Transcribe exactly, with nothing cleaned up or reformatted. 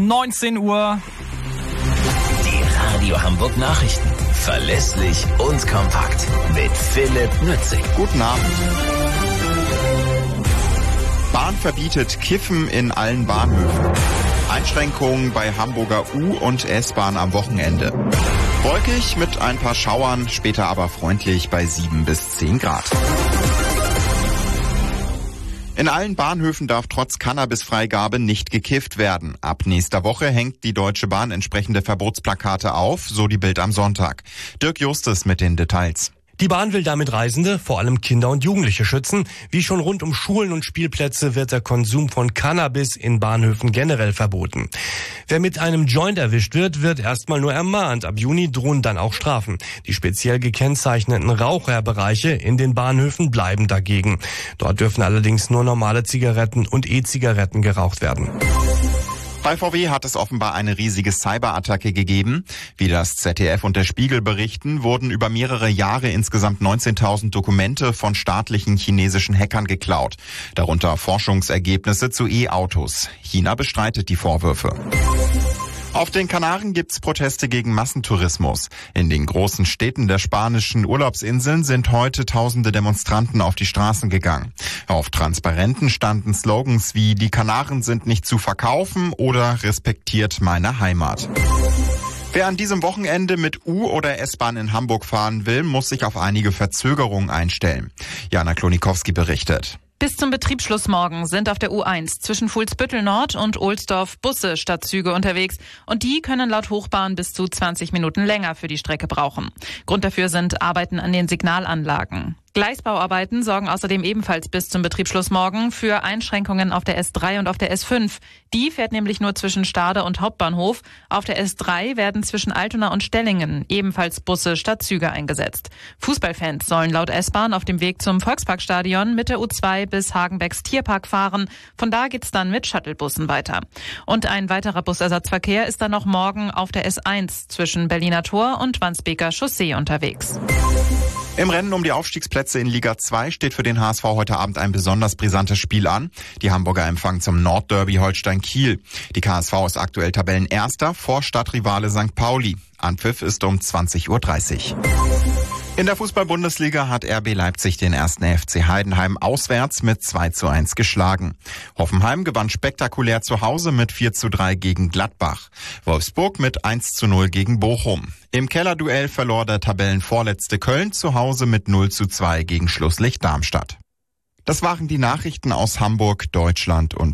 neunzehn Uhr. Die Radio Hamburg Nachrichten. Verlässlich und kompakt. Mit Philipp Nützig. Guten Abend. Bahn verbietet Kiffen in allen Bahnhöfen. Einschränkungen bei Hamburger U- und S-Bahn am Wochenende. Wolkig mit ein paar Schauern, später aber freundlich bei sieben bis zehn Grad. In allen Bahnhöfen darf trotz Cannabisfreigabe nicht gekifft werden. Ab nächster Woche hängt die Deutsche Bahn entsprechende Verbotsplakate auf, so die Bild am Sonntag. Dirk Justus mit den Details. Die Bahn will damit Reisende, vor allem Kinder und Jugendliche, schützen. Wie schon rund um Schulen und Spielplätze wird der Konsum von Cannabis in Bahnhöfen generell verboten. Wer mit einem Joint erwischt wird, wird erstmal nur ermahnt. Ab Juni drohen dann auch Strafen. Die speziell gekennzeichneten Raucherbereiche in den Bahnhöfen bleiben dagegen. Dort dürfen allerdings nur normale Zigaretten und E-Zigaretten geraucht werden. Bei V W hat es offenbar eine riesige Cyberattacke gegeben. Wie das Z D F und der Spiegel berichten, wurden über mehrere Jahre insgesamt neunzehntausend Dokumente von staatlichen chinesischen Hackern geklaut. Darunter Forschungsergebnisse zu E-Autos. China bestreitet die Vorwürfe. Auf den Kanaren gibt's Proteste gegen Massentourismus. In den großen Städten der spanischen Urlaubsinseln sind heute tausende Demonstranten auf die Straßen gegangen. Auf Transparenten standen Slogans wie "Die Kanaren sind nicht zu verkaufen" oder "Respektiert meine Heimat". Wer an diesem Wochenende mit U- oder S-Bahn in Hamburg fahren will, muss sich auf einige Verzögerungen einstellen. Jana Klonikowski berichtet. Bis zum Betriebsschluss morgen sind auf der U eins zwischen Fuhlsbüttel Nord und Ohlsdorf Busse statt Züge unterwegs. Und die können laut Hochbahn bis zu zwanzig Minuten länger für die Strecke brauchen. Grund dafür sind Arbeiten an den Signalanlagen. Gleisbauarbeiten sorgen außerdem ebenfalls bis zum Betriebsschluss morgen für Einschränkungen auf der S drei und auf der S fünf. Die fährt nämlich nur zwischen Stade und Hauptbahnhof. Auf der S drei werden zwischen Altona und Stellingen ebenfalls Busse statt Züge eingesetzt. Fußballfans sollen laut S-Bahn auf dem Weg zum Volksparkstadion mit der U zwei bis Hagenbecks Tierpark fahren. Von da geht's dann mit Shuttlebussen weiter. Und ein weiterer Busersatzverkehr ist dann noch morgen auf der S eins zwischen Berliner Tor und Wandsbeker Chaussee unterwegs. Im Rennen um die Aufstiegsplätze in Liga zwei steht für den H S V heute Abend ein besonders brisantes Spiel an. Die Hamburger empfangen zum Nordderby Holstein Kiel. Die K S V ist aktuell Tabellenerster vor Stadtrivale Sankt Pauli. Anpfiff ist um zwanzig Uhr dreißig. In der Fußball-Bundesliga hat R B Leipzig den ersten F C Heidenheim auswärts mit zwei zu eins geschlagen. Hoffenheim gewann spektakulär zu Hause mit vier zu drei gegen Gladbach. Wolfsburg mit eins zu null gegen Bochum. Im Kellerduell verlor der Tabellenvorletzte Köln zu Hause mit null zu zwei gegen Schlusslicht Darmstadt. Das waren die Nachrichten aus Hamburg, Deutschland und